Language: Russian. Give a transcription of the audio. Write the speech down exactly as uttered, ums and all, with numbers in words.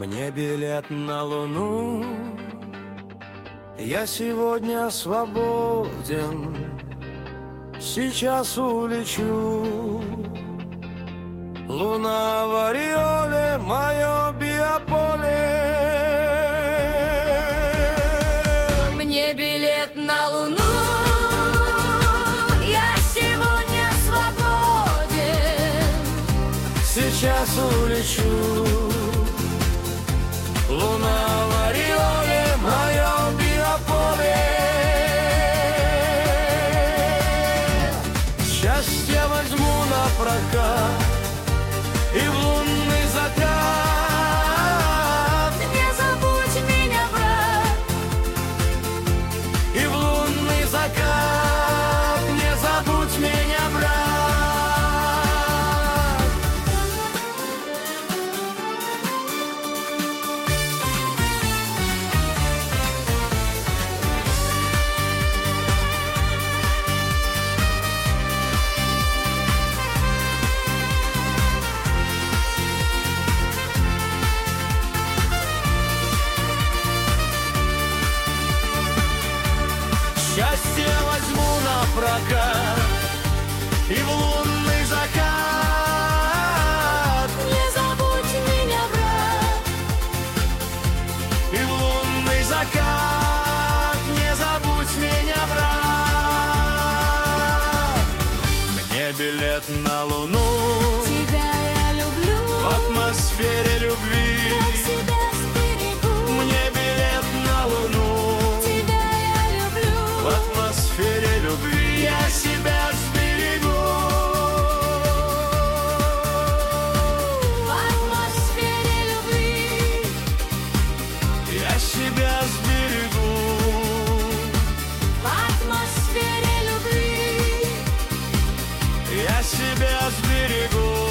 Мне билет на Луну, я сегодня свободен, сейчас улечу. Луна в ореоле, мое биополе. Мне билет на Луну, я сегодня свободен, сейчас улечу. Луна в ореоле, мое биополе. Счастье возьму на прокат и в лунный закат. не забудь меня, брат. И в лунный закат, не забудь меня, брат. Счастье возьму на прокат и в лунный закат. Не забудь меня, брат. И в лунный закат, не забудь меня, брат. Мне билет на Луну, Тебя я люблю, в атмосфере любви. как себя сберегу. Мне билет на Луну, Тебя я люблю, в атмосфере любви. Я себя сберегу. в атмосфере любви. Я себя сберегу. В атмосфере любви. Я себя сберегу.